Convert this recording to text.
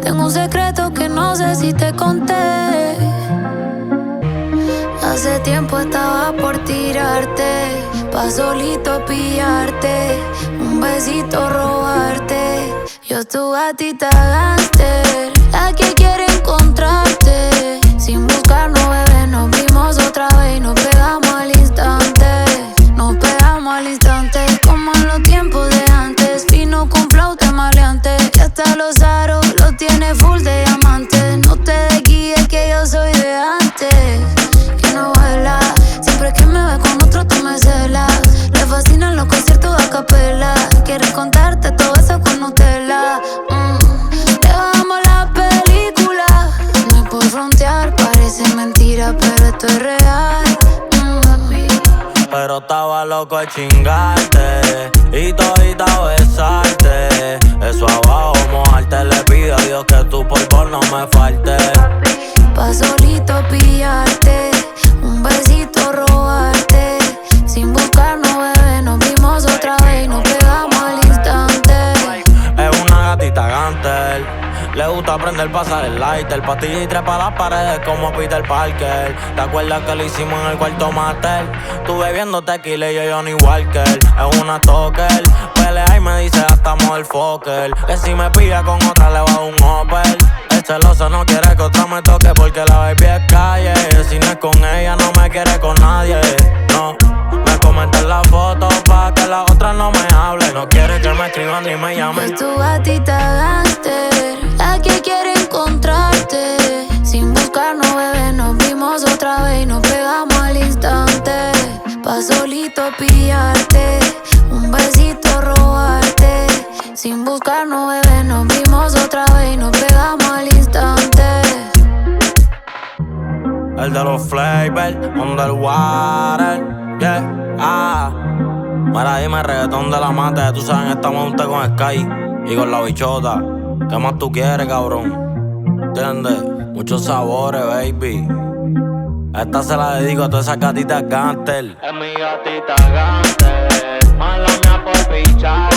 Tengo un secreto que no sé si te conté. Hace tiempo estaba por tirarte, pa' solito pillarte, un besito robarte. Yo tu gatita gánster, la que quiere encontrarte. Sin buscarnos, bebé, nos vimos otra vez y nos pegamos al instante. Nos pegamos al instante, como en los tiempos de antes. Fino con flauta maleante, y hasta los aros los tiene full de diamantes. No te desguíes que yo soy de antes, que no vuela. Siempre que me ve con otro tú me celas. Le fascinan los conciertos a capela. Quiere contarte todo eso con Nutella. Le bajamos la película. No es por frontear, parece mentira, pero esto es real. Pero estaba loco de chingarte y todita besarte. Eso abajo mojarte, le pido a Dios que tu polvo no me falte. Pa' solito pillarte, un besito robarte. Sin buscarnos, bebé, nos vimos otra vez y nos pegamos al instante. Es una gatita gánster, le gusta aprender, pasar el lighter. Pastilla y trepa las paredes como Peter Parker. ¿Te acuerdas que lo hicimos en el cuarto master? Tú bebiendo tequila y yo Johnny Walker. Es una stalker, pelea y me dice hasta motherfucker. Que si me pilla con otra le bajo un Opel. El celoso no quiere que otra me toque porque la baby es calle. Si no es con ella no me quiere con nadie, no. Me comentan la foto pa' que la otra no me hable. No quiere que me escriban ni me llamen. Es tu gatita gánster, la que quiere encontrarte. Sin buscarnos, bebé, nos vimos otra vez y nos pegamos al instante. Pa' solito pillarte, un besito robarte. Sin buscarnos, bebé, nos vimos otra vez y nos pegamos al instante. El de los flavors, underwater, yeah, Mira, dime, reggaetón de la mata, tú sabes, estamos juntos con Sky y con la bichota. ¿Qué más tú quieres, cabrón? ¿Entiendes? Muchos sabores, baby. Esta se la dedico a todas esas gatitas gánster. Es mi gatita gánster, mala mía por pichar.